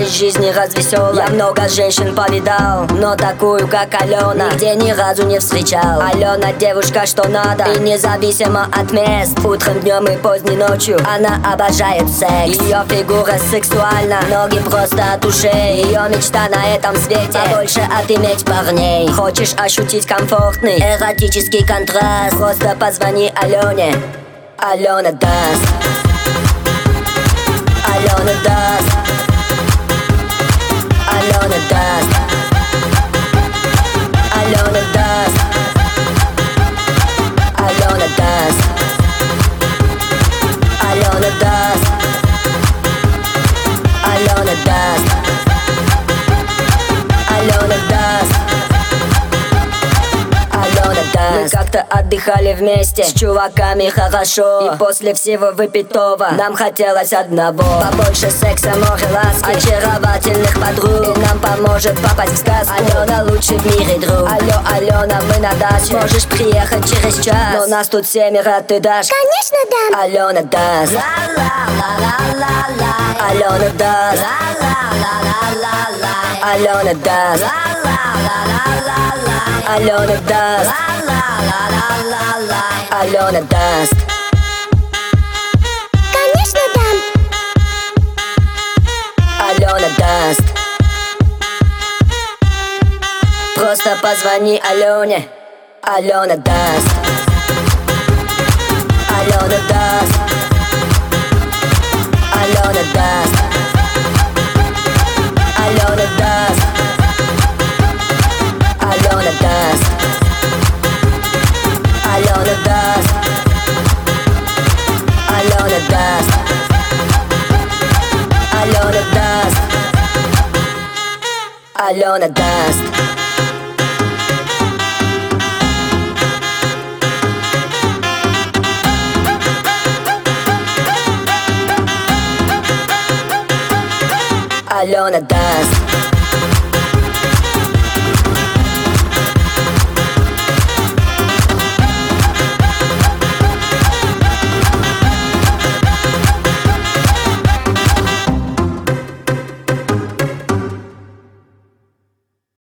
из жизни развеселой. Я много женщин повидал, но такую, как Алена, нигде ни разу не встречал. Алена девушка, что надо, и независимо от мест. Утром, днем и поздней ночью она обожает секс. Ее фигура сексуальна, ноги просто от ушей. Ее мечта на этом свете побольше отыметь парней. Хочешь ощутить комфортный эротический контраст? Просто позвони Алене. Алена даст. Алена даст. Алена даст. Алена даст. Алена даст. Алена даст. Алена даст. Алена даст. Мы как-то отдыхали вместе с чуваками хорошо, и после всего выпитого нам хотелось одного: побольше секса, море ласки, очаровательных подруг. И нам поможет попасть в сказку Алена, лучший в мире друг. Алло, Алена, мы на даче, можешь приехать через час, но нас тут 7, ты дашь? Конечно дам. Алена даст. Алена даст. Алена даст. Алена даст. Алена даст. Конечно дам. Алена даст. Просто позвони Алене. Алена даст. Алена даст. Алена даст. Алена даст. Алена даст. Alena даст. Alena даст. Alena даст. Alena даст. Alena даст.